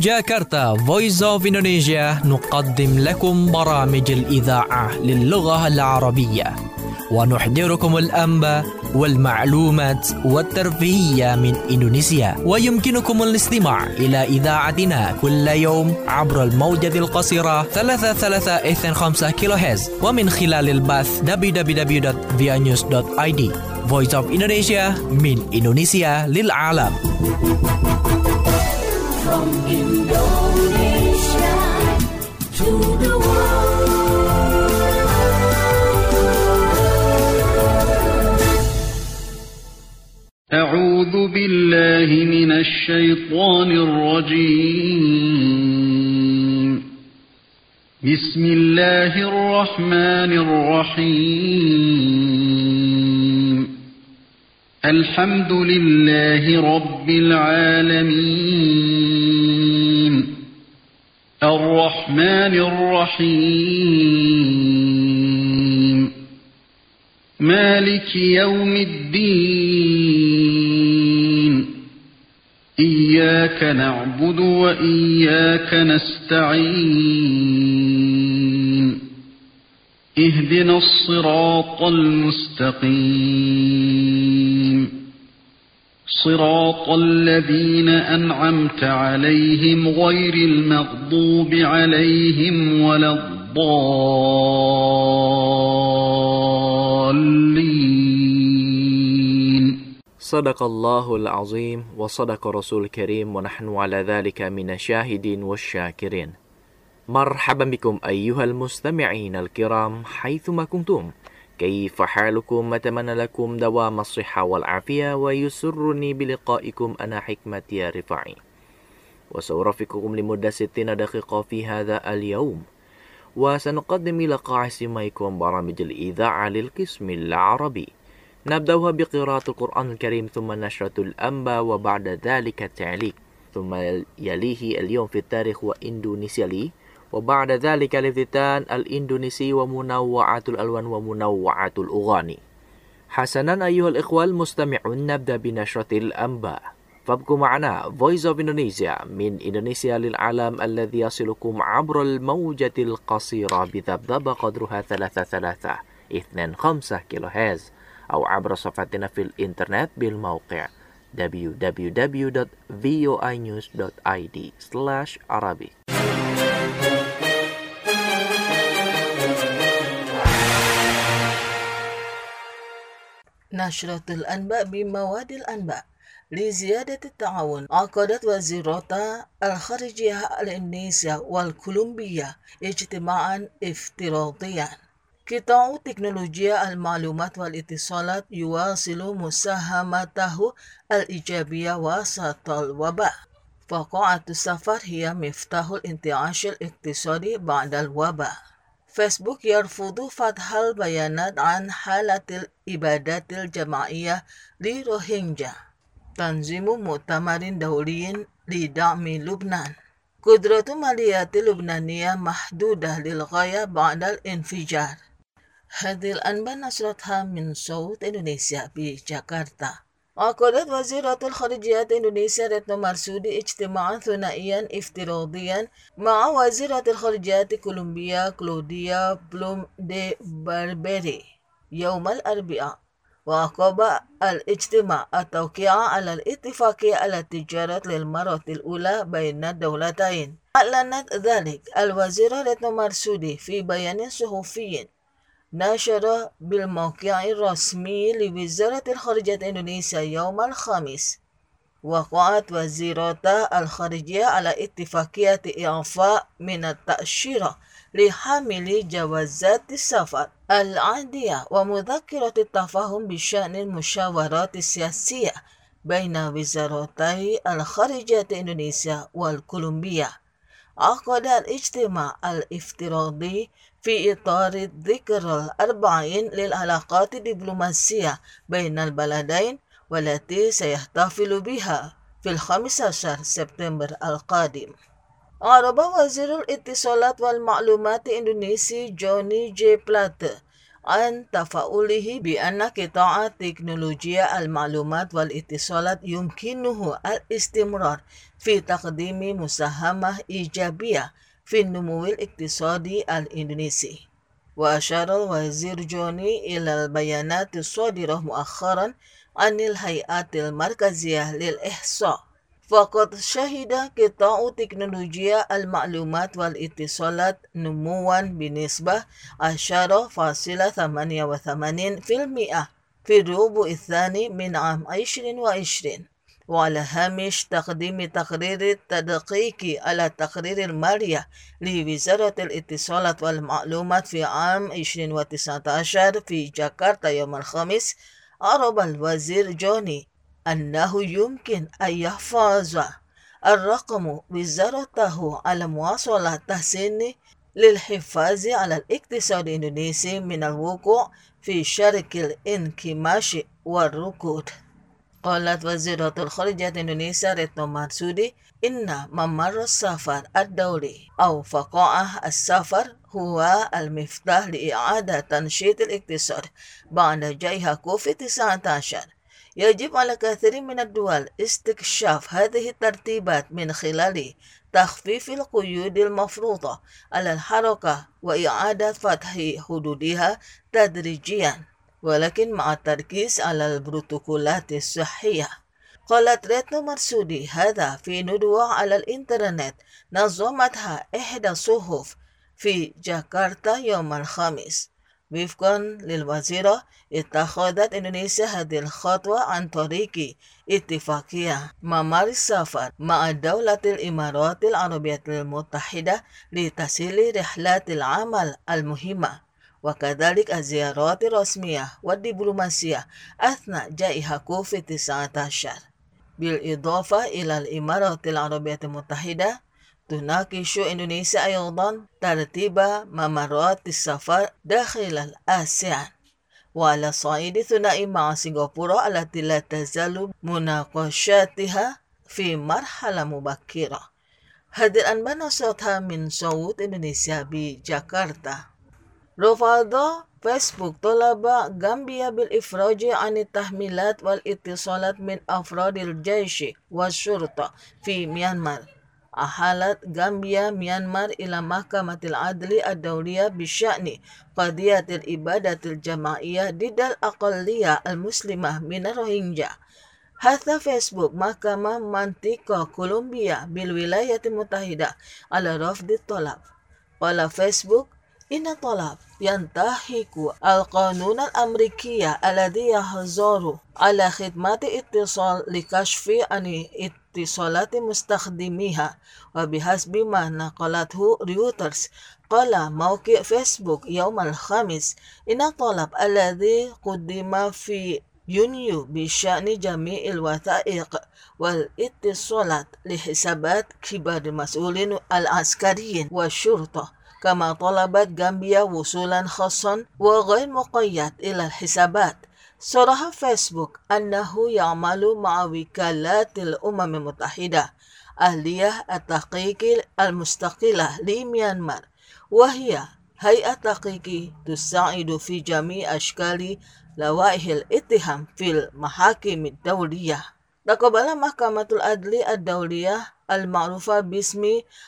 من جاكرتا Voice of Indonesia نقدم لكم برامج الإذاعة للغة العربية ونحضركم الأنباء والمعلومات والترفيهية من إندونيسيا. ويمكنكم الاستماع إلى إذاعتنا كل يوم عبر الموجة القصيرة 3325 كيلوهرتز ومن خلال البث www.vianews.id. Voice of Indonesia من إندونيسيا للعالم. From Indonesia to the world. أعوذ بالله من الشيطان الرجيم. بسم الله الرحمن الرحيم. الحمد لله رب العالمين. الرحمن الرحيم. مالك يوم الدين. إياك نعبد وإياك نستعين. اهدنا الصراط المستقيم. صراط الذين أنعمت عليهم غير المغضوب عليهم ولا الضالين. صدق الله العظيم وصدق رسول الكريم ونحن على ذلك من الشاهدين والشاكرين. مرحبا بكم أيها المستمعين الكرام حيثما كنتم. كيف حالكم؟ أتمنى لكم دوام الصحة والعافية ويسرني بلقائكم أنا حكمة يا رفاعي وسأرافقكم لمدة 60 دقيقة في هذا اليوم وسنقدم لقاء سماعكم برامج الإذاعة للقسم العربي. نبدأها بقراءة القرآن الكريم ثم نشرة الأنباء وبعد ذلك التعليق ثم يليه اليوم في التاريخ وإندونيسيا لي وبعد ذلك الافتتان الإندونيسي ومنوعات الألوان ومنوعات الأغاني. حسنا أيها الإخوة المستمعون، نبدأ بنشرة الأنباء. فابقوا معنا Voice of Indonesia من إندونيسيا للعالم الذي يصلكم عبر الموجة القصيرة بذبذبة قدرها 3325 كيلوهرتز أو عبر صفحتنا في الإنترنت بالموقع www.voinews.id/Arabic. نشرة الأنباء بمواد الأنباء. لزيادة التعاون عقدت وزارتا الخارجية الإندونيسية والكولومبيا اجتماعا افتراضيا. قطاع تكنولوجيا المعلومات والاتصالات يواصل مساهمته الإيجابية وسط الوباء. فقاعة السفر هي مفتاح الانتعاش الاقتصادي بعد الوباء. فيسبوك يرفض فتح البيانات عن حالة الإبادات الجماعية لروهينجا. تنظيم مؤتمر دولي لدعم لبنان. قدرة مالية لبنانية محدودة للغاية بعد الانفجار. هذه الأنباء نشرتها من صوت إندونيسيا بجاكرتا. عقدت وزيرة الخارجية إندونيسيا ريتنو مرسودي اجتماعا ثنائيا افتراضيا مع وزيرة الخارجية كولومبيا كلوديا بلوم دي باربيري يوم الأربعاء. وعقب الاجتماع التوقيع على الاتفاقية على التجارة للمرة الأولى بين الدولتين. أعلنت ذلك الوزيرة ريتنو مرسودي في بيان صحفي نشر بالموقع الرسمي لوزارة الخارجية إندونيسيا يوم الخميس. وقعت وزيرتا الخارجية على اتفاقية إعفاء من التأشيرة لحاملي جوازات السفر العادية ومذكرة التفاهم بشأن المشاورات السياسية بين وزارتي الخارجية إندونيسيا والكولومبيا. عقد الاجتماع الافتراضي في إطار الذكرى الأربعين للعلاقات الدبلوماسية بين البلدين والتي سيحتفل بها في 15 سبتمبر القادم. أعرب وزير الاتصالات والمعلومات الإندونيسي جوني جي بلاتر عن تفاؤله بأن قطاع تكنولوجيا المعلومات والاتصالات يمكنه الاستمرار في تقديم مساهمة إيجابية في النمو الاقتصادي الإندونيسي. وأشار الوزير جوني إلى البيانات الصادرة مؤخرا عن الهيئات المركزية للإحصاء، فقد شهد قطاع تكنولوجيا المعلومات والاتصالات نمواً بنسبة 10.88% في الربع الثاني من عام 2020، وعلى هامش تقديم تقرير التدقيق على تقرير المالية لوزارة الاتصالات والمعلومات في عام 2019 في جاكرتا يوم الخميس، أعرب الوزير جوني أنه يمكن أن يحفظ الرقم وزارته على مواصلة تحسين للحفاظ على الاقتصاد الإندونيسي من الوقوع في شرك الانكماش والركود. قالت وزيرة الخارجية إندونيسيا ريتنو مرسودي إن ممر السفر الدولي أو فقاعة السفر هو المفتاح لإعادة تنشيط الاقتصاد بعد جائحة كوفيد-19. يجب على كثير من الدول استكشاف هذه الترتيبات من خلال تخفيف القيود المفروضة على الحركة وإعادة فتح حدودها تدريجيا، ولكن مع التركيز على البروتوكولات الصحية. قالت ريتنو مرسودي هذا في ندوة على الإنترنت نظمتها إحدى الصحف في جاكرتا يوم الخميس. وفقا للوزيرة، اتخذت إندونيسيا هذه الخطوة عن طريق اتفاقية ممر السفر مع دولة الإمارات العربية المتحدة لتسهيل رحلات العمل المهمة، وكذلك الزيارات الرسمية والدبلوماسية أثناء جائحة كوفيد-19. بالإضافة إلى الإمارات العربية المتحدة، تناقش إندونيسيا أيضا ترتيب ممرات السفر داخل الآسيان، وعلى صعيد ثنائي مع سنغافورة التي لا تزال مناقشاتها في مرحلة مبكرة. هذه الأنباء نشرتها من صوت إندونيسيا بجاكرتا. رفض فيسبوك طلب غامبيا بالإفراج عن التحميلات والاتصالات من أفراد الجيش والشرطة في ميانمار. أحالت غامبيا ميانمار إلى محكمة العدل الدولية بشأن قضية الإبادة الجماعية ضد الأقلية المسلمة من الروهينجا. حث فيسبوك محكمة منطقة كولومبيا بالولايات المتحدة على رفض الطلب. قال فيسبوك إن الطلب ينتهك القانون الأمريكي الذي يحظر على خدمات اتصال لكشف عن اتصالات مستخدميها. وبحسب ما نقلته رويترز، قال موقع فيسبوك يوم الخميس إن الطلب الذي قدم في يونيو بشأن جميع الوثائق والاتصالات لحسابات كبار المسؤولين العسكريين والشرطة، كما طلبت غامبيا وصولا خاصا وغير مقيد إلى الحسابات. صرح فيسبوك أنه يعمل مع وكالات الأمم المتحدة أهلية التحقيق المستقلة لميانمار، وهي هيئة تحقيق تساعد في جميع أشكال لوائح الاتهام في المحاكم الدولية. تقبل محكمة العدل الدولية المعروفة باسم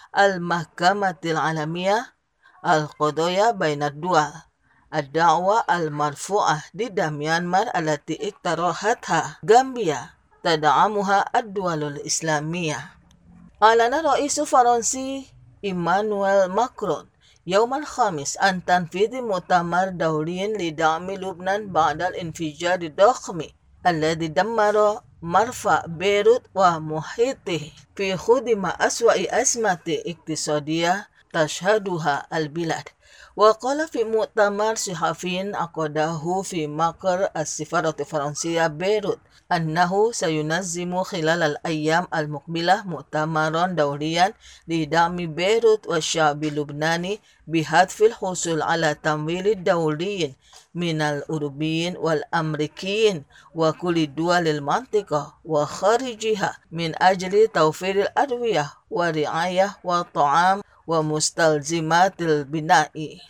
المحكمة العالمية القضايا بين الدول الدعوة المرفوعة ضد ميانمار التي اقترحتها غامبيا تدعمها الدول الإسلامية. أعلن الرئيس الفرنسي إيمانويل ماكرون يوم الخميس عن تنفيذ مؤتمر دولي لدعم لبنان بعد الانفجار الضخم الذي دمر مرفأ بيروت ومحيطه في خضم أسوأ أزمة اقتصادية تشهدها البلاد. وقال في مؤتمر صحفي عقده في مقر السفارة الفرنسية بيروت أنه سينظم خلال الأيام المقبلة مؤتمرا دوليا لدعم بيروت والشعب اللبناني بهدف الحصول على تمويل دولي من الأوروبيين والأمريكيين وكل دول المنطقة وخارجها من أجل توفير الأدوية والرعاية والطعام ومستلزمات البناء.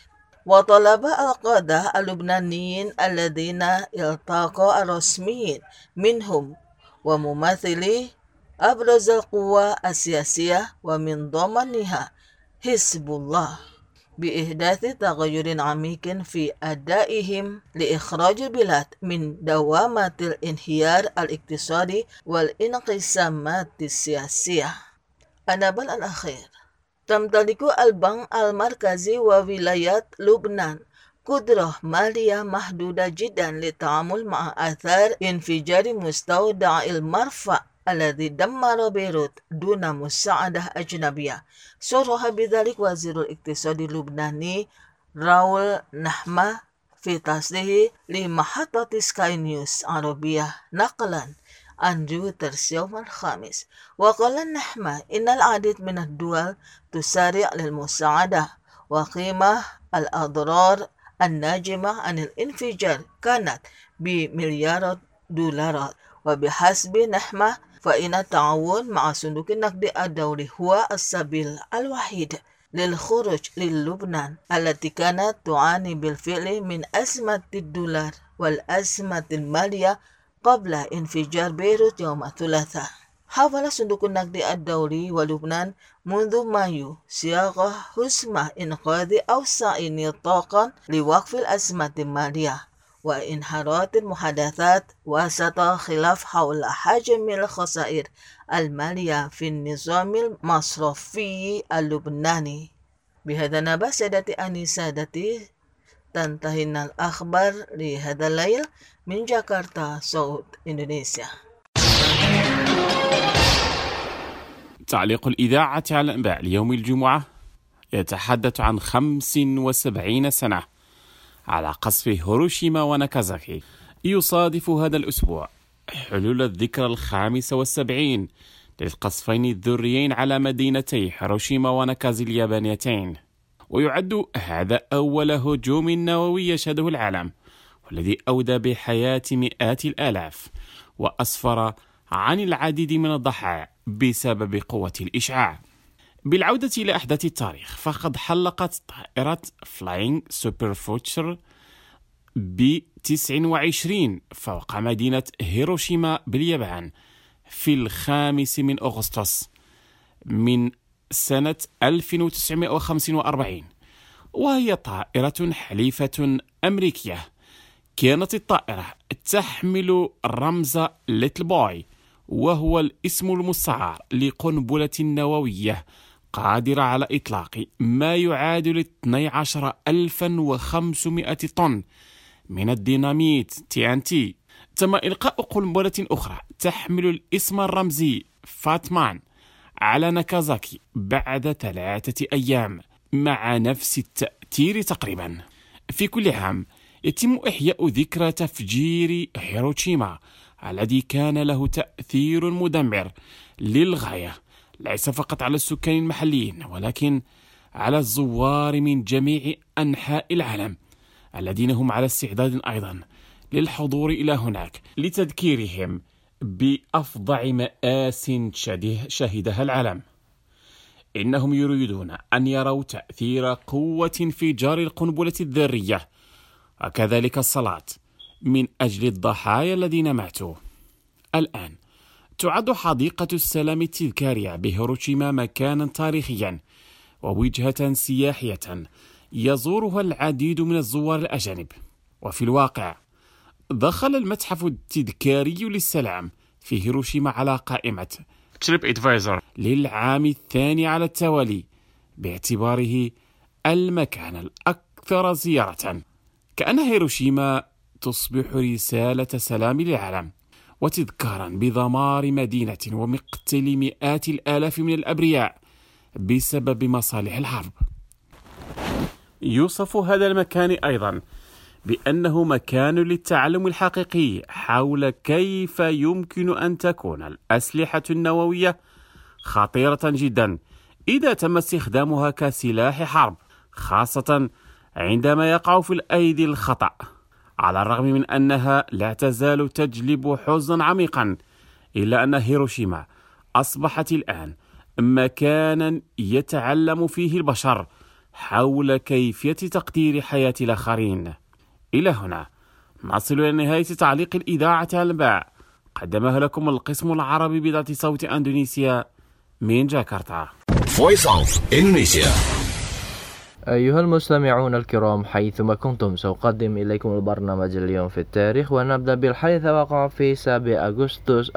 وطلب القادة اللبنانيين الذين التقوا الرسميين منهم وممثلي أبرز القوى السياسية ومن ضمنها حزب الله بإحداث تغير عميق في أدائهم لإخراج البلاد من دوامة الانهيار الاقتصادي والانقسامات السياسية. النبل الأخير، تمتلك البنك المركزي وولايات لبنان قدرة مالية محدودة جدا للتعامل مع آثار انفجار مستودع المرفأ الذي دمر بيروت دون مساعدة أجنبية. صرح بذلك وزير الاقتصاد اللبناني راول نحمة في تصريحه لمحطة سكاي نيوز عربية نقلا عن رويترز يوم الخميس. وقال نحمة إن العديد من الدول تسارع للمساعدة وقيمة الأضرار الناجمة عن الانفجار كانت بمليارات دولارات. وبحسب نحمة فإن التعاون مع صندوق النقد الدولي هو السبيل الوحيد للخروج للبنان التي كانت تعاني بالفعل من أزمة الدولار والأزمة المالية قبل انفجار بيروت يوم الثلاثاء. حاول صندوق النقد الدولي ولبنان منذ مايو صياغة حسمة إنقاذ أوسع نطاقا لوقف الأزمة المالية وانهارت المحادثات وسط خلاف حول حجم الخسائر المالية في النظام المصرفي اللبناني. بهذا نبأ سادتي أنسادتي تنتهي الأخبار لهذا الليل من جاكرتا صوت إندونيسيا. تعليق الإذاعة على الأنباء ليوم الجمعة يتحدث عن 75 سنة على قصف هيروشيما وناكازاكي. يصادف هذا الأسبوع حلول الذكرى 75 للقصفين الذريين على مدينتي هيروشيما وناكازي اليابانيتين، ويعد هذا أول هجوم نووي يشهده العالم، والذي أودى بحياة مئات الآلاف وأسفر عن العديد من الضحايا بسبب قوة الإشعاع. بالعودة إلى أحداث التاريخ، فقد حلقت طائرة فلاينغ سوبر فوتشر ب-29 فوق مدينة هيروشيما باليابان في 5 أغسطس من سنة 1945، وهي طائرة حليفة أمريكية. كانت الطائرة تحمل رمز ليتل بوي، وهو الاسم المستعار لقنبلة نووية قادرة على إطلاق ما يعادل 12,500 طن من الديناميت TNT. تم إلقاء قنبلة أخرى تحمل الاسم الرمزي فاتمان على ناكازاكي بعد 3 أيام مع نفس التأثير تقريبا. في كل عام يتم إحياء ذكرى تفجير هيروشيما الذي كان له تأثير مدمر للغاية، ليس فقط على السكان المحليين ولكن على الزوار من جميع أنحاء العالم الذين هم على استعداد أيضا للحضور إلى هناك لتذكيرهم بأفظع مآس شهدها العالم. إنهم يريدون أن يروا تأثير قوة انفجار القنبلة الذرية وكذلك الصلاة من أجل الضحايا الذين ماتوا. الآن تعد حديقة السلام التذكارية بهيروشيما مكانا تاريخيا ووجهة سياحية يزورها العديد من الزوار الأجانب. وفي الواقع دخل المتحف التذكاري للسلام في هيروشيما على قائمة تريب ادفايزر للعام الثاني على التوالي باعتباره المكان الأكثر زيارة. كأن هيروشيما تصبح رسالة سلام للعالم وتذكارا بدمار مدينة ومقتل مئات الآلاف من الأبرياء بسبب مصالح الحرب. يوصف هذا المكان أيضا بأنه مكان للتعلم الحقيقي حول كيف يمكن أن تكون الأسلحة النووية خطيرة جدا إذا تم استخدامها كسلاح حرب، خاصة عندما يقع في الأيدي الخطأ. على الرغم من أنها لا تزال تجلب حزنا عميقا، إلا أن هيروشيما أصبحت الآن مكانا يتعلم فيه البشر حول كيفية تقدير حياة الآخرين. إلى هنا نصل إلى نهاية تعليق الإذاعة الأنباء، قدمها لكم القسم العربي بذات صوت أندونيسيا من جاكرتا. Voice of Indonesia. أيها المستمعون الكرام، حيثما كنتم سأقدم إليكم البرنامج اليوم في التاريخ، ونبدأ بالحديث وقع في 7 أغسطس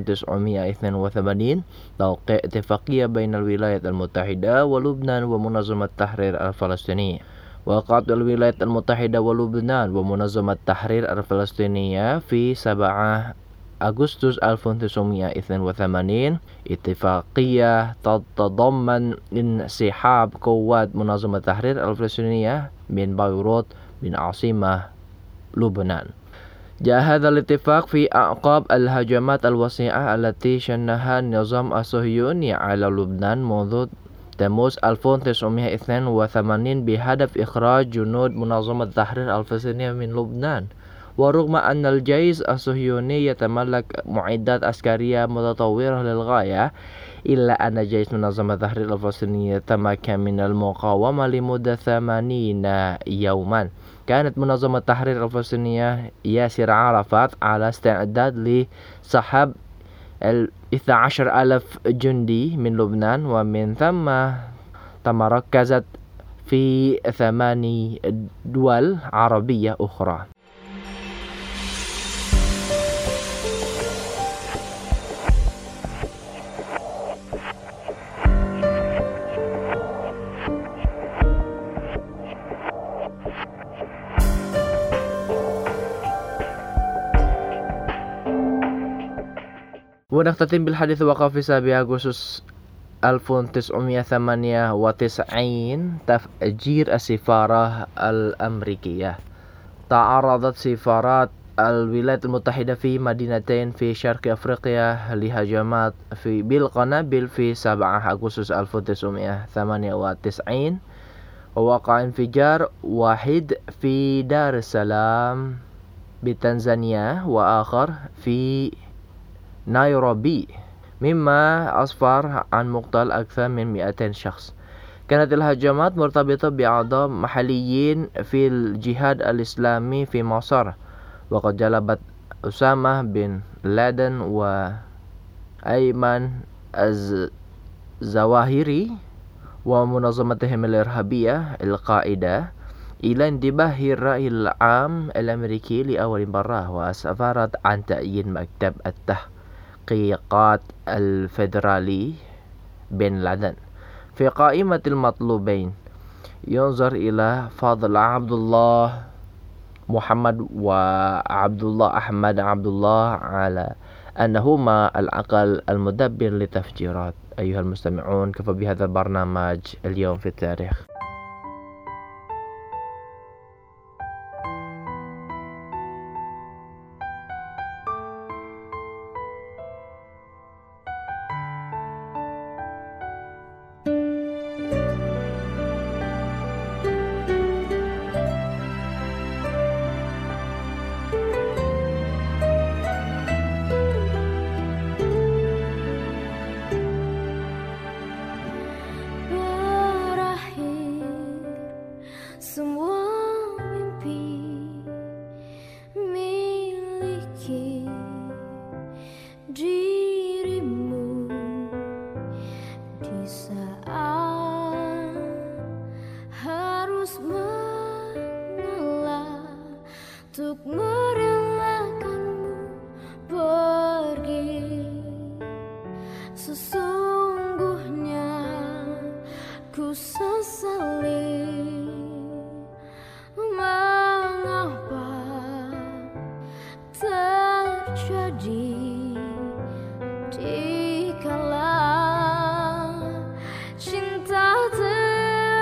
1982 توقيع اتفاقية بين الولايات المتحدة ولبنان ومنظمة التحرير الفلسطينية. وقعت الولايات المتحدة ولبنان ومنظمة التحرير الفلسطينية في 7 أغسطس 1982 اتفاقية تتضمن انسحاب قوات منظمة التحرير الفلسطينية من بيروت من عاصمة لبنان. جاء هذا الاتفاق في أعقاب الهجمات الواسعة التي شنها النظام الصهيوني على لبنان منذ تموز 1982 بهدف إخراج جنود منظمة التحرير الفلسطينية من لبنان. ورغم أن الجيش الصهيوني يتملك معدات عسكرية متطورة للغاية، إلا أن جيش منظمة التحرير الفلسطينية تمكن من المقاومة لمدة 80 يوما. كانت منظمة التحرير الفلسطينية ياسر عرفات على استعداد لسحب 12,000 جندي من لبنان، ومن ثم تمركزت في 8 دول عربية أخرى. ونختتم بالحديث وقع في 7 أغسطس 1998 تفجير السفارة الأمريكية. تعرضت سفارات الولايات المتحدة في مدينتين في شرق أفريقيا لهجمات بالقنابل في 7 أغسطس 1998. ووقع انفجار واحد في دار السلام بتنزانيا وآخر في نيروبي، مما أسفر عن مقتل أكثر من 200 شخص. كانت الهجمات مرتبطة بأعضاء محليين في الجهاد الإسلامي في مصر، وقد جلبت أسامة بن لادن وأيمن الزواهري ومنظمتهم الإرهابية القاعدة إلى انتباه الرأي العام الأمريكي لأول مرة، وأسفرت عن تعيين مكتب التحقيقات الفيدرالي بن لادن في قائمة المطلوبين. ينظر إلى فضل عبد الله محمد وعبد الله أحمد عبد الله على أنهما العقل المدبر للتفجيرات. أيها المستمعون، كفى بهذا البرنامج اليوم في التاريخ.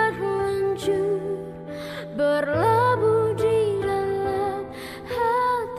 Berlabuh di dalam hati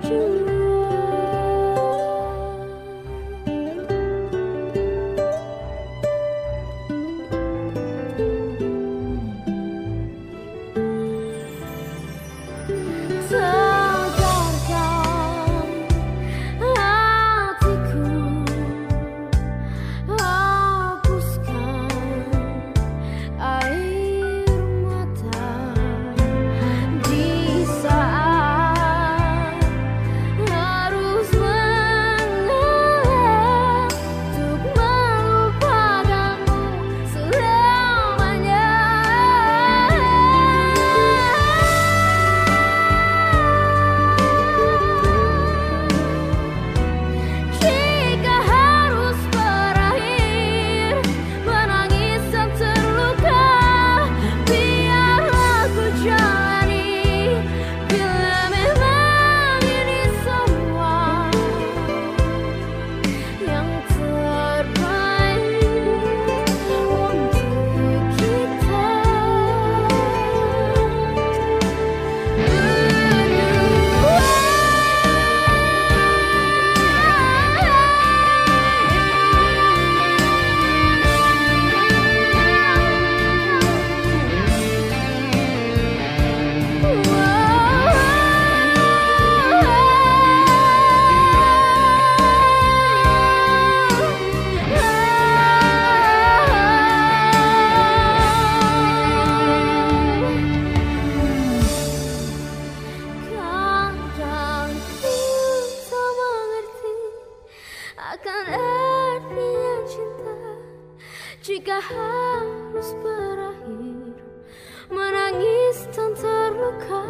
jika harus berakhir menangis dan terluka.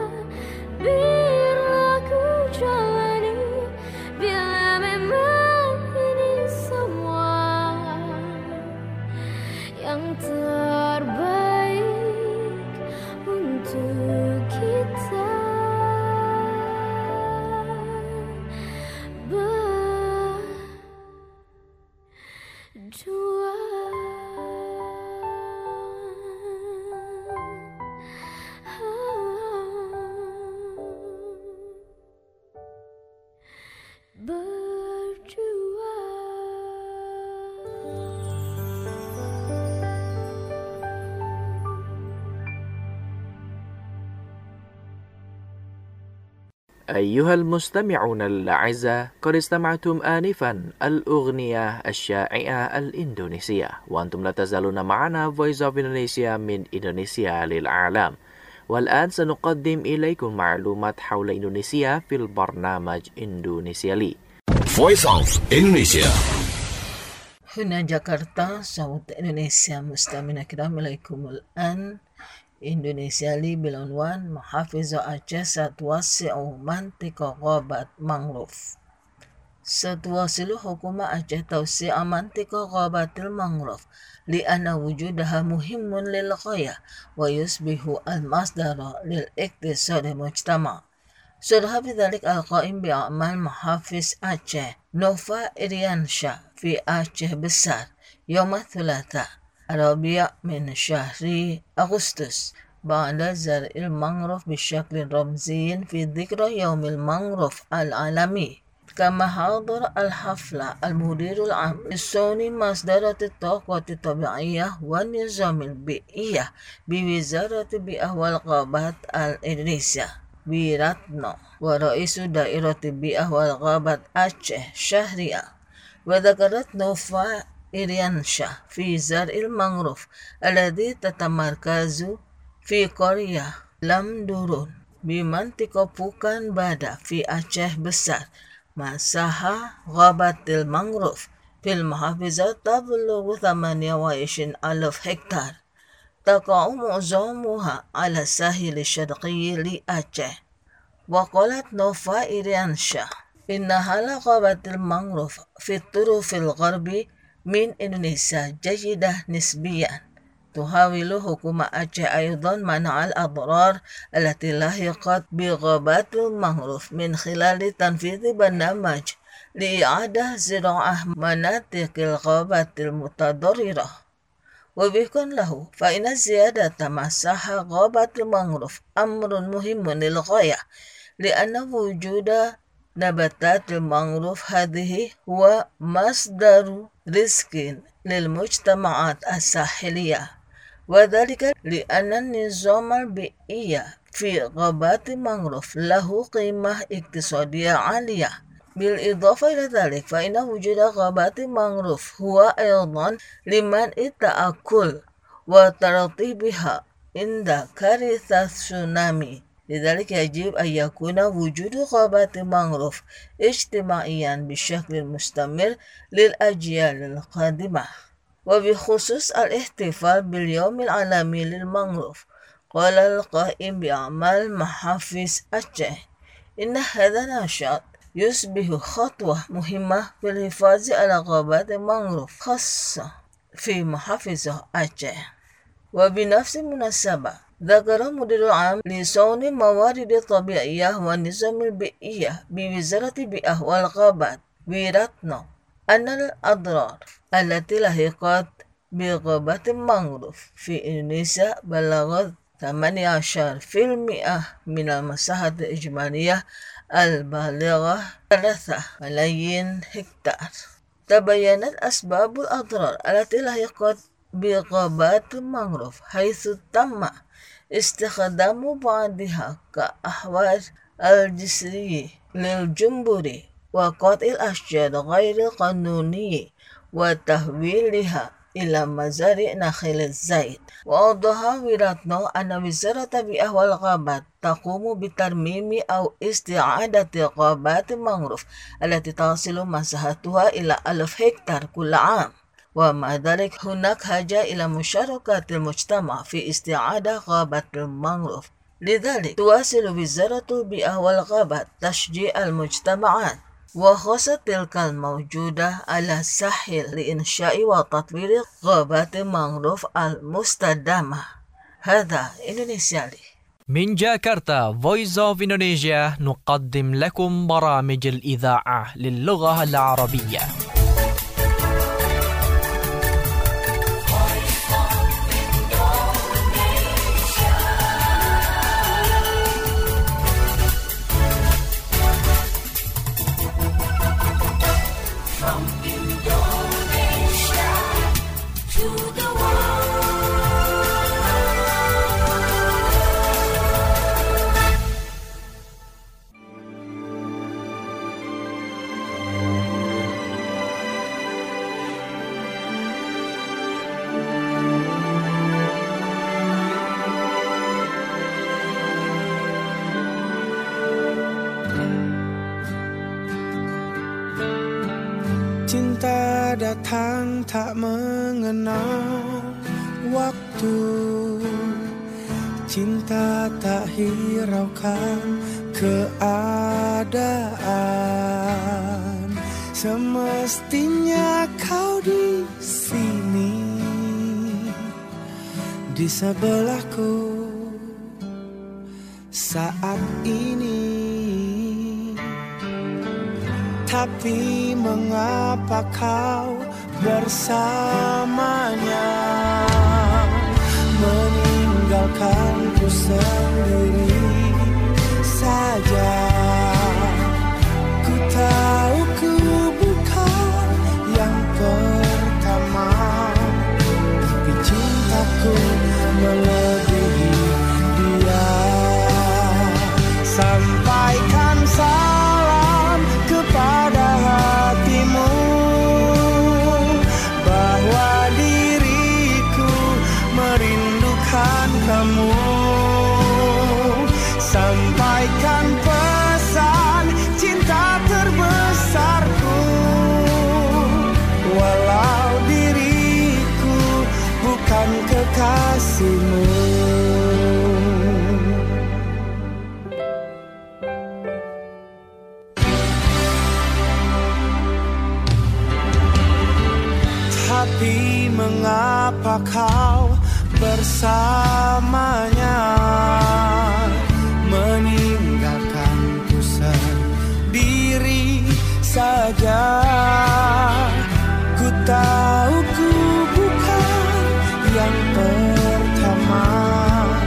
Biarlah ku jalani, bila memang ini semua yang terbaik untuk kita berdua. أيها المستمعون الأعزاء، قد استمعتم آنفا الأغنية الشائعة الإندونيسية، وأنتم لا تزالون معنا Voice of Indonesia من إندونيسيا للعالم. والآن سنقدم إليكم معلومات حول إندونيسيا في البرنامج إندونيسيا لي. Voice of Indonesia. هنا جاكرتا، صوت إندونيسيا. مستمعينا الكرام، إليكم الآن إندونيسيا لي بالعنوان محافظة أعشى ستواصل منطقة غابة مانغروف. ستواصل حكومة أعشى توسيع منطقة غابة المانغروف لأن وجودها مهم للغاية ويصبح المصدر للاقتصاد المجتمع. صرح بذلك القائم بأعمال محافظ أعشى نوفا إريانشا في أعشى بسار يوم الثلاثاء الرابع من شهر أغسطس بعد زرع المانغروف بشكل رمزي في ذكرى يوم المانغروف العالمي. كما حضر الحفلة المدير العام لصون مصدرة الطاقة الطبيعية والنظام البيئي بوزارة البيئة والغابات الإندونيسيا ويراتنو ورئيس دائرة البيئة والغابات أعشى شهرية. وذكرت نوفا إريانشا في زرع المانغروف الذي تتمركز في قرية لمدورون بمنطقة بوكان بادا في أعشى بسار. مساحة غابة المانغروف في المحافظة تبلغ 28,000 هكتار، تقع معظمها على الساحل الشرقي لأعشى. وقالت نوفا إريانشا إن حالة غابة المانغروف في الطرف الغربي من إندونيسيا جيدة نسبيا. تحاول حكومة أعشى أيضا منع الأضرار التي لاحقت بغابات المانغروف من خلال تنفيذ برنامج لإعادة زراعة مناطق الغابات المتضررة. وبكل له فإن زيادة مساحة غابة المانغروف أمر مهم للغاية لأن وجود نباتات المانغروف هذه هو مصدر رزق للمجتمعات الساحلية، وذلك لأن النظام البيئي في غابات المانغروف له قيمة اقتصادية عالية. بالإضافة إلى ذلك فإن وجود غابات المانغروف هو أيضا لمنع التآكل وترطيبها عند كارثة تسونامي. لذلك يجب أن يكون وجود غابات المانغروف اجتماعيا بشكل مستمر للأجيال القادمة. وبخصوص الاحتفال باليوم العالمي للمانغروف، قال القائم بأعمال محافظ أعشى إن هذا النشاط يصبح خطوة مهمة في الحفاظ على غابات المانغروف خاصة في محافظة أعشى. وبنفس المناسبة ذكر مدير العام لشؤون الموارد الطبيعية والنظام البيئي بوزارة البيئة والغابات ويراتنو أن الأضرار التي لحقت بغابات المانغروف في إندونيسيا بلغت 18% من المساحة الإجمالية البالغة 3 ملايين هكتار. تبينت أسباب الأضرار التي لحقت بغابات المانغروف حيث تم استخدام بعضها كأحواض الجسرية للجمبري وقطع الأشجار غير القانوني وتحويلها إلى مزارع نخيل الزيت. وأوضح ويراتنو أن وزارة البيئة والغابات تقوم بترميم أو استعادة غابات المانغروف التي تصل مساحتها إلى 1000 هكتار كل عام، ومع ذلك هناك حاجة إلى مشاركة المجتمع في استعادة غابات المانغروف. لذلك تواصل وزارة البيئة والغابات تشجيع المجتمعات وخاصة تلك الموجودة على الساحل لإنشاء وتطوير غابات المانغروف المستدامة. هذا إندونيسيا. من جاكرتا Voice of Indonesia نقدم لكم برامج الإذاعة للغة العربية. Cinta datang tak mengenal waktu, cinta tak hiraukan keadaan. Semestinya kau di sini, di sebelahku saat ini. Tapi mengapa kau bersamanya, meninggalkanku sendiri saja? Ku tahu ku bukan yang pertama, tapi cintaku melebihi dia. Sampaikan salam kepada hatimu bahwa diriku merindukan kamu. Sampaikan pesan cinta terbesarku, walau diriku bukan kekasihmu. Tapi mengapa kau bersamanya, meninggalkanku sendiri saja? Ku tahu ku bukan yang pertama,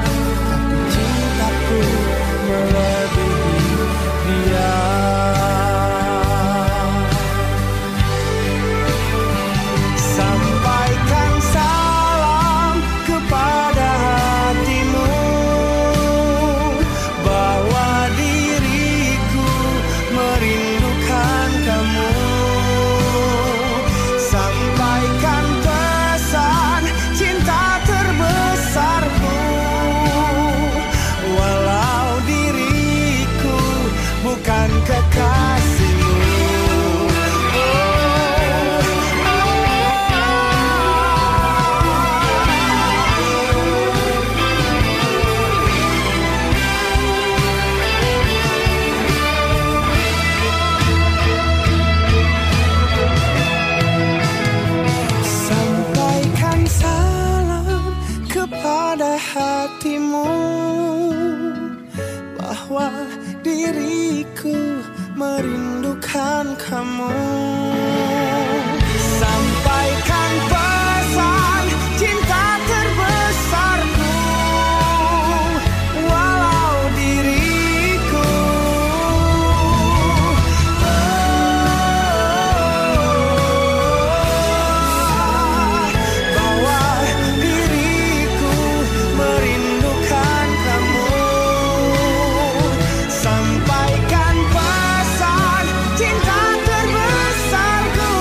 tapi cintaku melebihi dia. oleh hatimu bahwa diriku merindukan kamu. Sampaikan pesan cinta terbesarku walau diriku bahwa diriku merindukan kamu. Sampaikan pesan cinta terbesarku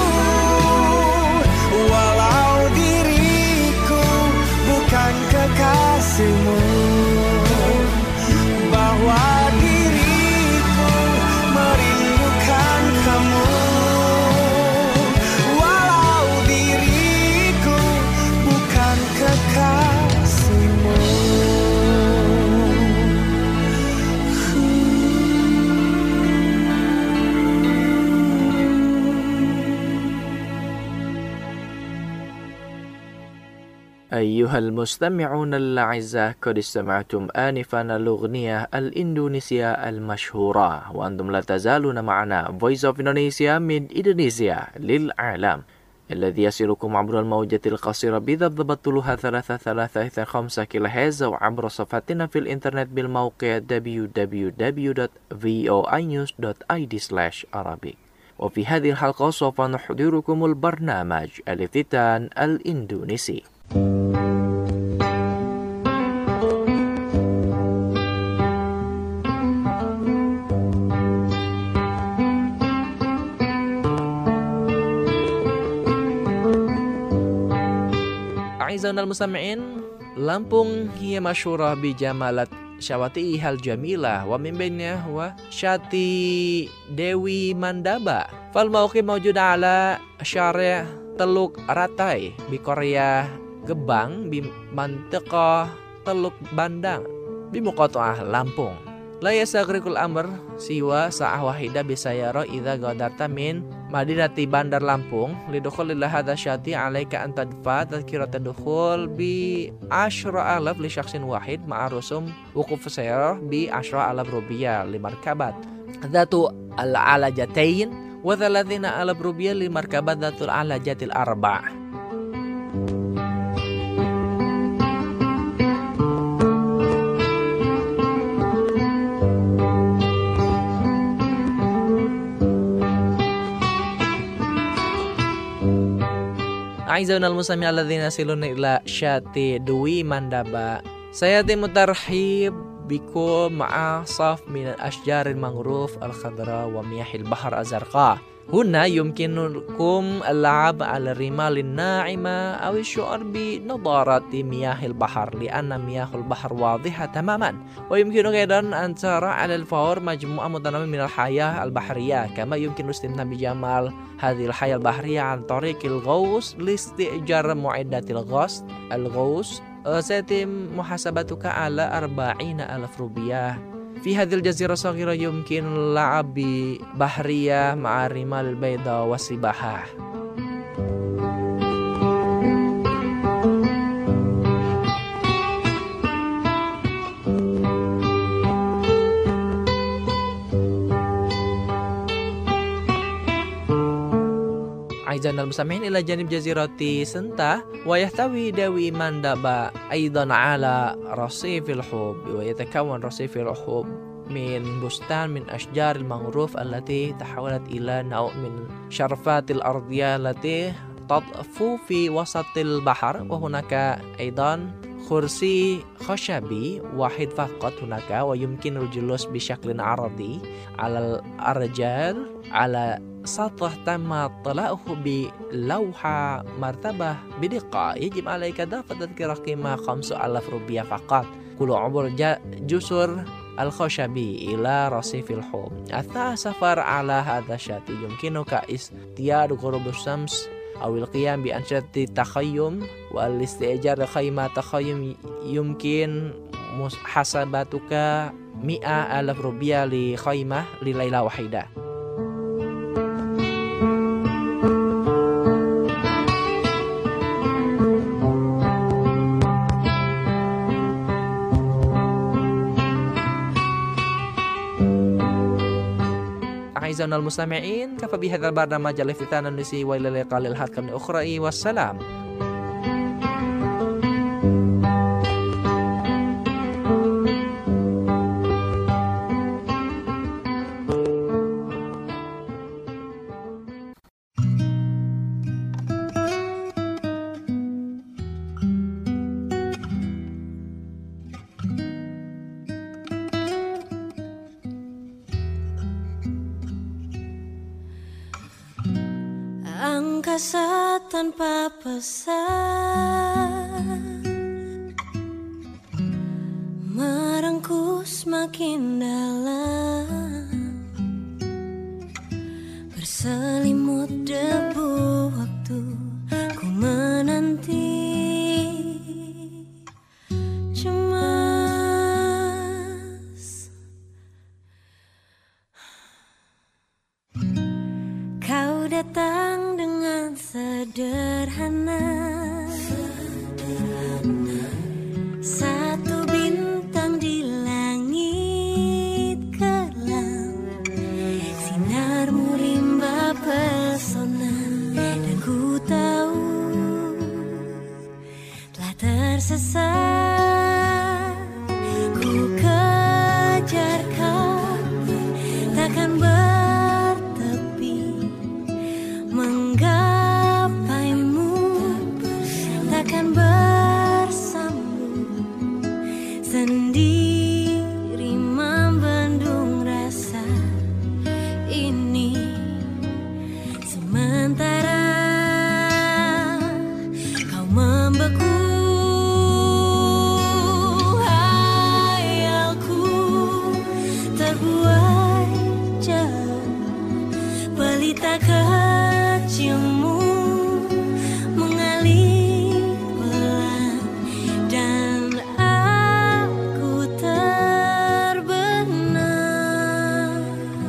walau diriku bukan kekasihmu, bahwa diriku merindukan kamu walau diriku bukan kekasihmu. أيها المستمعون الأعزاء قد استمعتم آنفا الأغنية الإندونيسية المشهورة وأنتم لا تزالون معنا Voice of Indonesia من إندونيسيا للعالم الذي يصلكم عبر الموجة القصيرة بضبط طولها 335 كيلوهرتز وعبر صفحتنا في الإنترنت بالموقع www.voinews.id/Arabic. وفي هذه الحلقة سوف نحضركم البرنامج الافتتان الإندونيسي. أعزائنا المستمعين، Lampung هي مشهورة بجمالات شواطئها الجميلة ومن بينها هو شاطئ ديوي مندبا. فالموقع موجود على شارع Teluk Ratai بقرية Gebang بمنطقة Teluk Bandang بمقاطعة Lampung. لا يستغرق الأمر سوى ساعة واحدة بسيارة إذا غادرت من مدينة بندر لامبونغ. لدخول إلى هذا الشاطئ عليك أن تدفع تذكرة الدخول ب10,000 لشخص واحد مع رسوم وقوف السيارة ب10,000 لمركبات ذات العلجتين و30,000 لمركبات ذات العلجات الأربع. أعزائنا المستمعين الذين يصلون إلى شاطئ دوي مندبا، سيتم الترحيب بكم مع صف من الأشجار المنغروف الخضراء ومياه البحر الزرقاء. هنا يمكنكم اللعب على الرمال الناعمة أو الشعور بنضارة مياه البحر لأن مياه البحر واضحة تماما. ويمكنك أيضا أن ترى على الفور مجموعة متنوعة من الحياة البحرية، كما يمكن الاستمتاع بجمال هذه الحياة البحرية عن طريق الغوص. لاستئجار معدات الغوص سيتم محاسبتك على 40,000 روبية. في هذه الجزيرة الصغيرة يمكن اللعب ببحرية مع الرمال البيضاء والسباحة. أعزائنا المستمعين، إلى جانب جزيرة سنتا ويحتوي دوي مندبا أيضا على رصيف الحب، ويتكون رصيف الحب من بستان من أشجار المنغروف التي تحولت إلى نوع من شرفات الأرضية التي تطفو في وسط البحر. وهناك أيضا كرسي خشبي واحد فقط هناك، ويمكن الجلوس بشكل عرضي على الأرجال على سطح تم طلاؤه بلوحة مرتبة بدقة. يجب عليك دفع تذكرة قيمة 5,000 روبية فقط كل عبر جسر الخشبي إلى رصيف الحب. أثناء السفر على هذا الشاطئ يمكنك اصطياد غروب الشمس أو القيام بأنشطة التخيم والاستئجار خيمة تخيم. يمكن محاسبتك 100,000 روبية لخيمة لليلة واحدة. أعزائنا المستمعين كفى بهذا البرنامج الافتتان النسي وإلى اللقاء للحلقة الأخرى والسلام. Angkasa tanpa pesan merengkuh semakin dalam, berselimut debu waktu ku menanti cemas. Kau datang dengan sederhana, satu bintang di langit kelam, sinarmu rimba pesona, dan ku tahu telah tersesat. Ku kejar kau, takkan bertepi, menggapaimu takkan bersambung, sendiri membendung rasa ini. Sementara kau membeku, hayalku terbuai jauh, pelita kecilmu mengalir pelan, dan aku terbenam.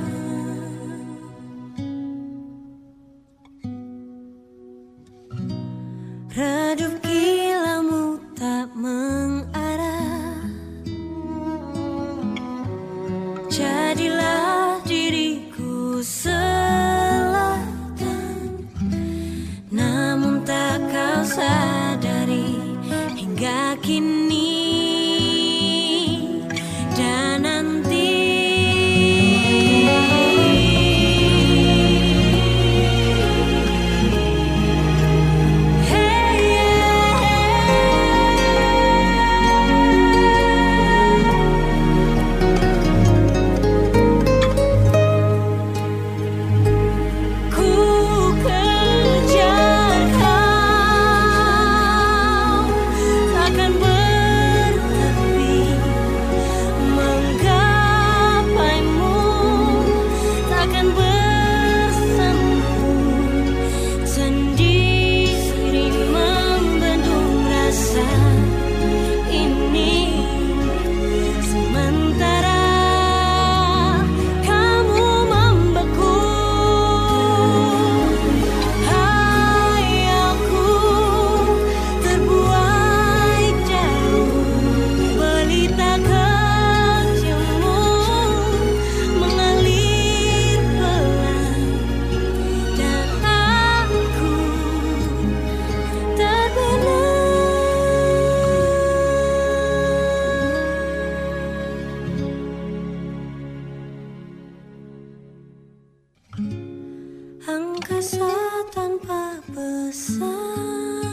Redup kilaumu tak mengarah, jadilah diriku selatan, namun tak kau sadari hingga kini dan nanti. Angkasa tanpa pesan.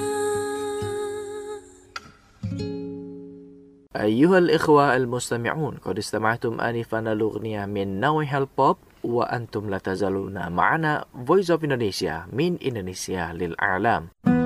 أيها الإخوة المستمعون، قد استمعتم آنفا الأغنية من نوع البوب، وأنتم لا تزالون معنا Voice of Indonesia من إندونيسيا للأعلام.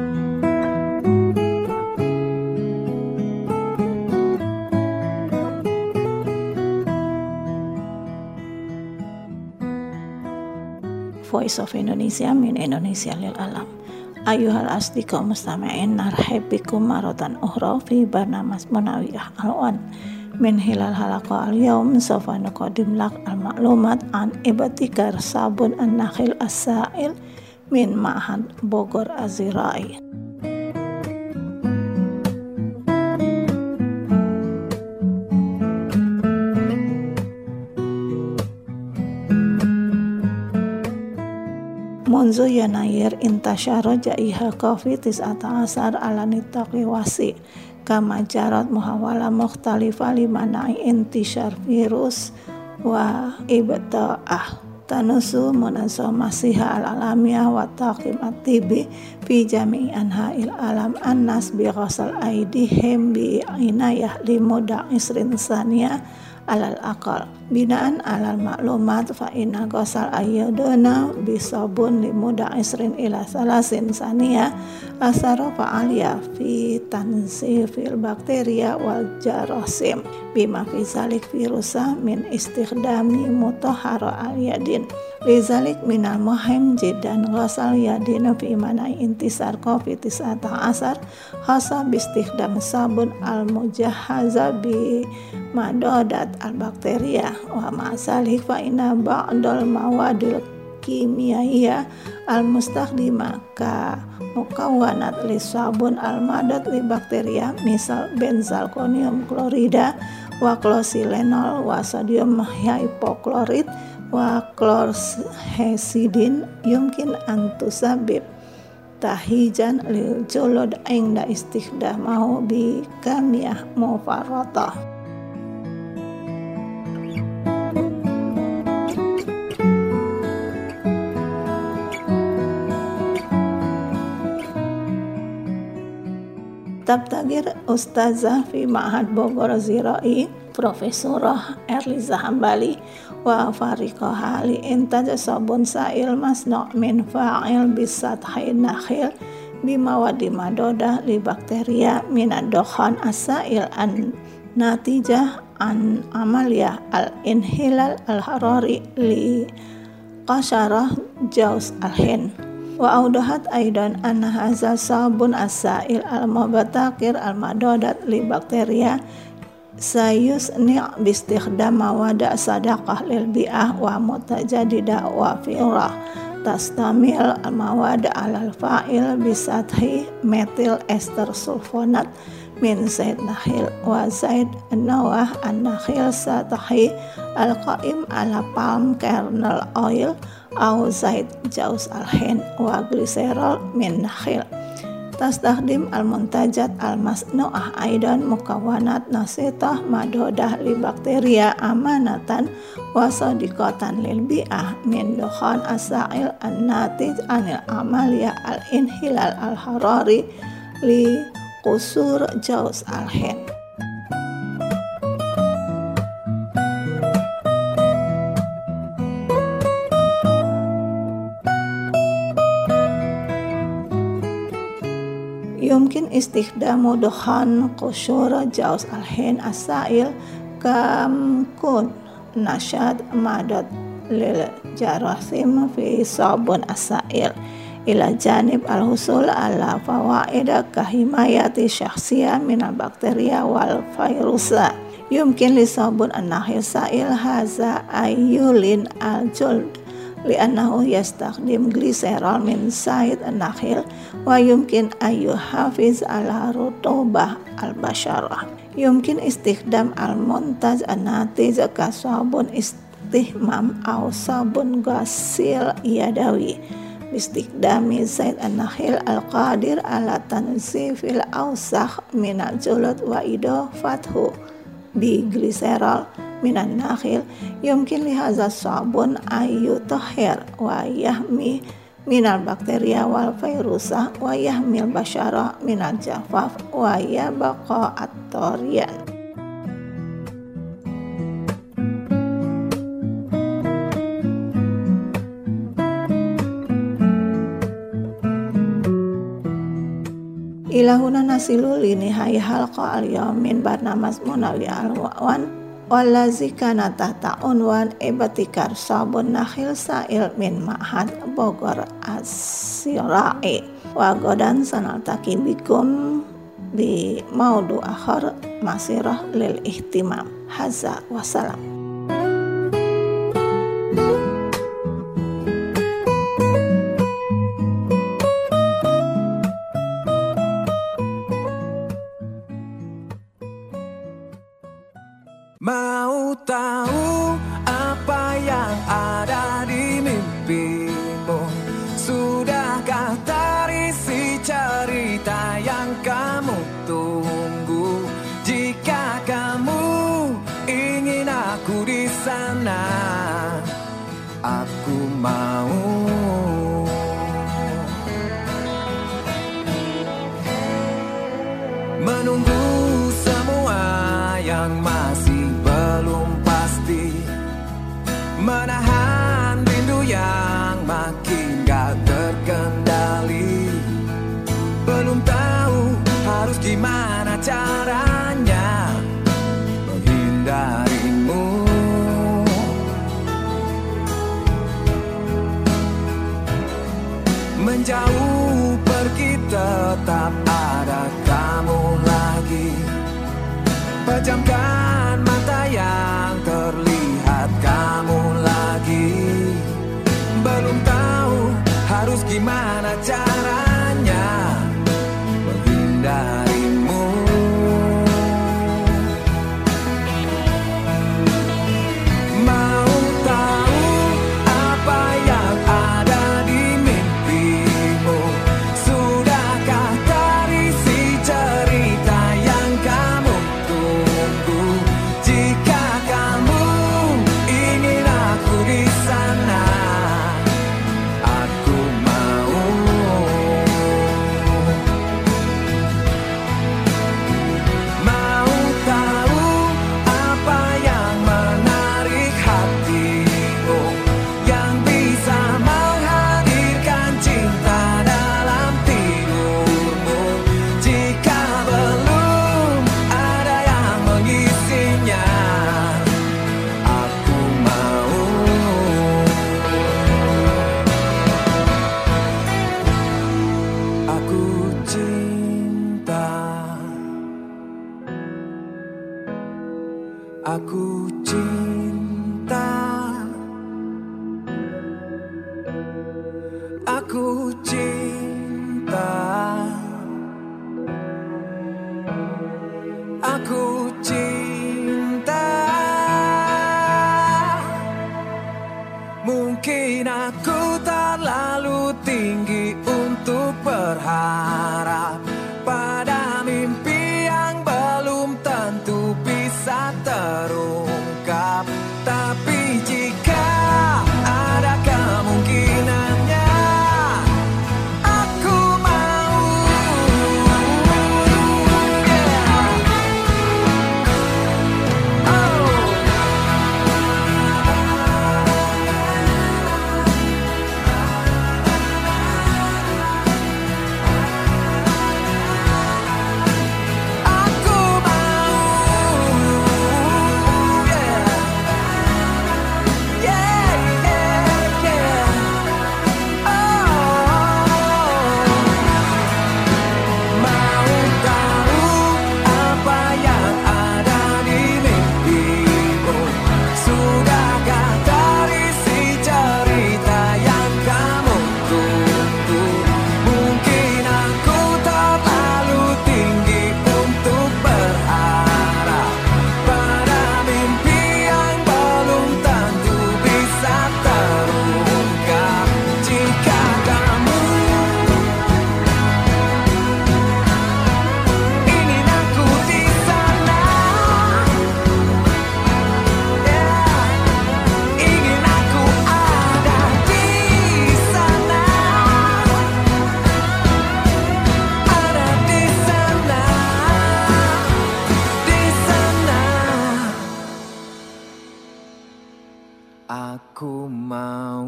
Voice of Indonesia min Indonesia lil alam. Ayuhal asdiqa mustami'in, narhib bikum maratan ukhra fi barnamas Munawiyah al-wan. Min hilal halaqa al-yawm sawfa nuqaddim lak al-ma'lumat an ibtikar sabun an-nakhil as-sa'il min Ma'had Bogor Az-Zirai. munzu yanayir intasyara jaiha COVID-19 ala nitaqi wasi kama jarat muhawala mukhtalifa limanai intisyar virus wa ibta'ah tanusu munazamasiha al-alamiyah wa taqim at-tibi fi jami'i anha'il alam annas bi ghasal aidihim bi inayah limuda isrin saniyah alal aqal binaan alal maklumat fa inna ghasal ayyaduna bisabun limuda isrin ila salasin saniyah asara fa'aliya fi tansifil bakteria wal jarasim bima fi zalik virusa min istikhdami mutahhara al-yadin lizalik minal muhim jiddan ghasal yadin fi manai intisar COVID-19 khasa bistikhdam sabun al-mujahhaza bi madodat al-bakteria wa ma'asalik fa inna ba'dal mawadil kimiyaiya al-mustakhdima ka mukawwanat li sabun al-madad li bakteria misal benzalkonium klorida wa klosilenol wa sodium hypochlorite wa klorhesidin yumkin antusabib tahijan lil julud inda istikhdamahu bi kamiyah mufarratah. Tabtagir Ustazah fi Ma'had Bogor Zirai Profesorah Erliza Hambali wa fariqaha li intaj sabun sa'il masnu' min fa'il bisathai nakhil bimawadi madodah li bakteria minad dokhan as-sa'il an natijah an amaliyah al-inhilal al-harari li qasyarah jauz al-hin wa audahat aidan anna hazal sabun as-sa'il al-mubatakir al-madodat li bakteria sayus ni' bistikhdam mawada sadaqah lil bi'ah wa mutajadida wa fi'rah tastamil al-mawada alal fa'il bisathi metil ester sulfonat min zaid nakhil wa zaid nawah an-nakhil satahi al-qaim ala palm kernel oil au zaid jauz al-hin wa gliserol min nakhil tastakdim al-muntajat al-masnu'ah aidan mukawanat nasitah madodah li bakteria amanatan wa sadiqatan lil bi'ah min dukhan as-sa'il an-natij anil amaliyah al-inhilal al-harari li qusur jauz al-hin. Yumkin istikhdamu dukhan qusur jauz al-hin as-sa'il kam kun nasyad madad lil jarasim fi sabun as-sa'il ila janib al-husul ala fawaida kahimayati syakhsiyah minal bakteria wal virusa yumkin li sabun an-nakhil sa'il haza ayyulin al-juld li'annahu yastakhdim gliserol min zaid an-nakhil wa yumkin ayu hafiz ala rutubah al-basharah yumkin istikhdam al-muntaj an-natij ka sabun istihmam au sabun ghasil yadawi bistikhdami zaid an-nakhil al-qadir ala tanzifil awsakh minal julud wa idafathu bi gliserol minan nakhil yumkin li hadza sabun ayu tahir wa yahmi minal bakteria wal virusa wa yahmil basyara minal jafaf wa yabqa at-tariyan. Ilahuna nasilu lini hai halqa al-yawmin barnamas munawi al-wawan walazi kana tahta unwan ibatikar sabun nakhil sa'il min Ma'had Bogor as-Zirai wa godan sanaltaki bikum bi maudu akhar masirah lil ihtimam haza wassalam. Mau tahu apa yang ada di mimpimu? yang masih belum pasti, menahan rindu yang makin gak terkendali. Belum tahu harus gimana caranya menghindarimu. Menjauh pergi tetap ada kamu lagi. Pejamkan mata yang terlihat kamu lagi. Belum tahu harus gimana caranya menghindarimu. Mau tahu apa yang ada di mimpimu? Sudahkah terisi cerita yang kamu tunggu? Jika kamu ingin aku di sana, aku mau. Mau tahu apa yang menarik hatimu, yang bisa menghadirkan cinta dalam tidurmu. Jika belum ada yang mengisinya, aku mau. Aku cinta, aku cinta, aku cinta, aku cinta. Mungkin aku terlalu tinggi untuk berharap pada mimpi yang belum tentu bisa terungkap. Tapi jika ada kemungkinannya, aku mau. Aku mau. Mau tahu apa yang ada di mimpimu? Sudahkah terisi cerita yang kamu tunggu? Mungkin aku terlalu tinggi untuk berharap pada mimpi yang belum tentu bisa terungkap. Jika kamu ingin aku di sana, ingin aku ada di sana, ada di sana, di sana. Aku mau.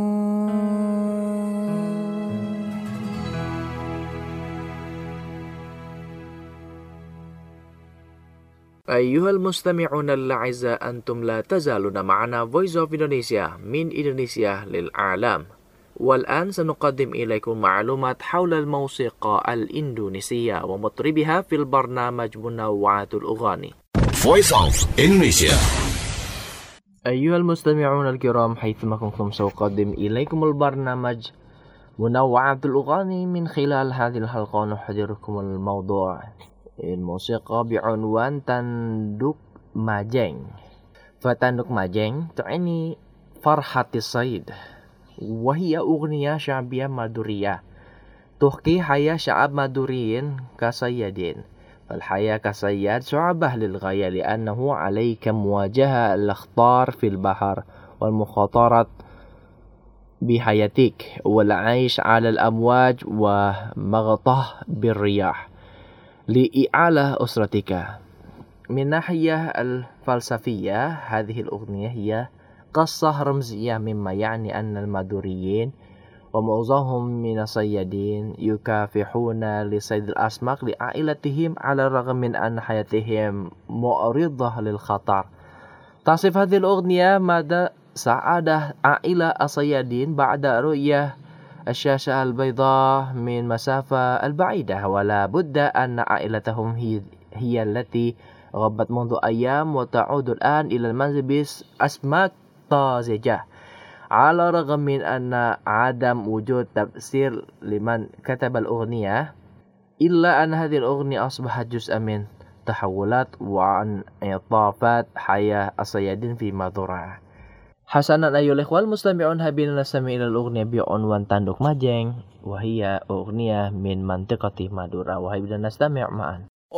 أيها المستمعون الأعزاء، أنتم لا تزالون معنا Voice of Indonesia من إندونيسيا للعالم. والآن سنقدم إليكم معلومات حول الموسيقى الإندونيسية ومطربها في البرنامج منوعات الأغاني. Voice of Indonesia. أيها المستمعون الكرام، حيثما كنتم سأقدم إليكم البرنامج منوعات الأغاني. من خلال هذه الحلقة نحضركم الموضوع الموسيقى بعنوان تندuk majeng. فتندuk majeng تعني فرحة الصيد، وهي أغنية شعبية مادورية تحكي حياة شعب مادوريين كصيادين. فالحياة كصياد صعبة للغاية، لأنه عليك مواجهة الأخطار في البحر والمخاطرة بحياتك والعيش على الأمواج ومغطاه بالرياح لإعالة أسرتك. من ناحية الفلسفية هذه الأغنية هي قصة رمزية مما يعني أن المادوريين ومعظمهم من الصيادين يكافحون لصيد الأسماك لعائلتهم على الرغم من أن حياتهم معرضة للخطر. تصف هذه الأغنية مدى سعادة عائلة الصيادين بعد رؤية الشاشة البيضاء من مسافة البعيدة، ولا بد أن عائلتهم هي التي غابت منذ أيام وتعود الآن إلى المنزل بأسماك طازجة. على الرغم من أن عدم وجود تفسير لمن كتب الأغنية، إلا أن هذه الأغنية أصبحت جزءا من تحولات وانعطافات حياة الصيادين في مادورا. حسنا أيها الإخوة المستمعون، هبنا نستمع إلى الأغنية بعنوان تanduk majeng وهي أغنية من منطقة مادورا، وهبنا نستمع معا.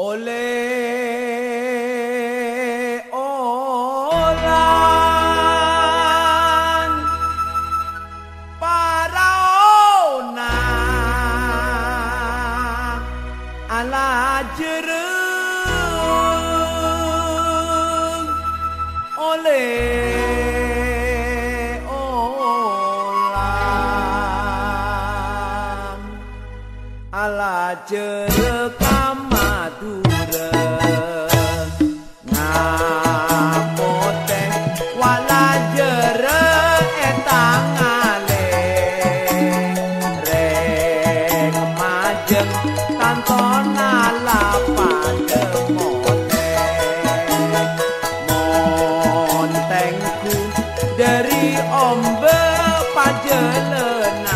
Ala jeruk Madura ngapote wala jeruk etang ale reng majeng tanton ala pada montengku dari ombe pajelena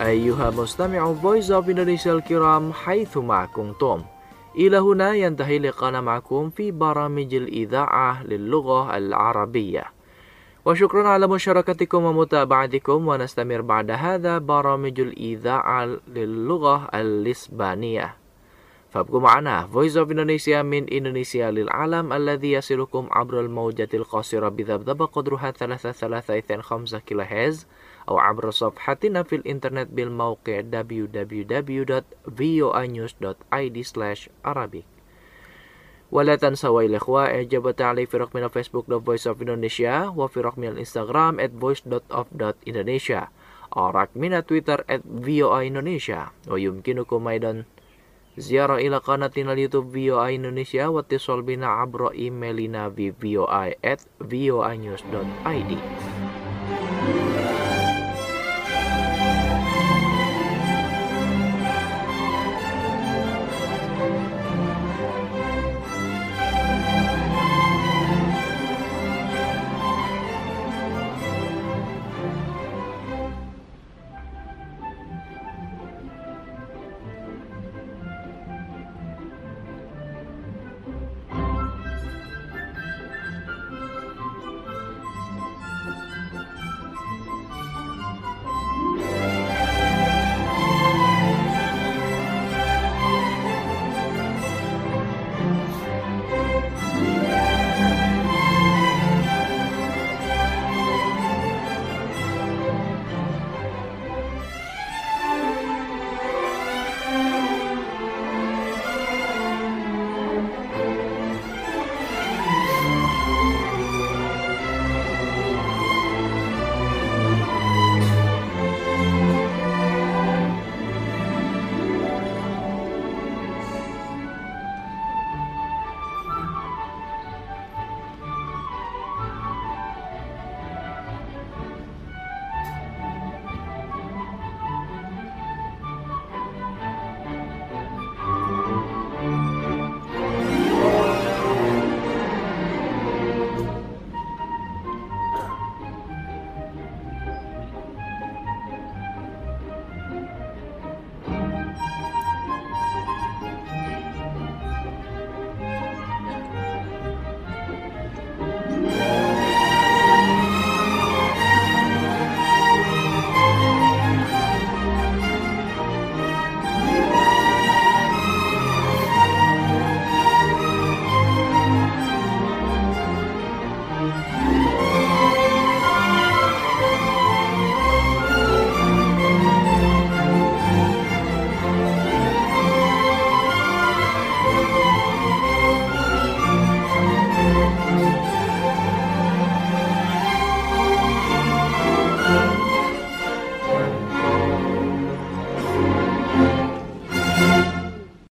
أيها مستمع Voice of Indonesia الكرام حيثما كنتم. إلى هنا ينتهي لقاءنا معكم في برامج الإذاعة للغة العربية. وشكرا على مشاركتكم ومتابعتكم، ونستمر بعد هذا برامج الإذاعة للغة الإسبانية. فابقوا معنا Voice of Indonesia من إندونيسيا للعالم الذي يصلكم عبر الموجة القصيرة بذبذبة قدرها 325 كيلوهرتز أو عبر صفحتنا في الإنترنت بالموقع www.voanews.id/Arabic. ولا تنسوا الإخوة إعجاب تعليق في رقمنا فيسبوك Voice of Indonesia، وفي رقم الإنستغرام @voice.of.indonesia، أو رقمنا تويتر @VOA Indonesia. ويمكنكم أيضا زيارة إلى قناتنا اليوتيوب VOA Indonesia واتصال بنا عبر إيميلنا في voi@voanews.id.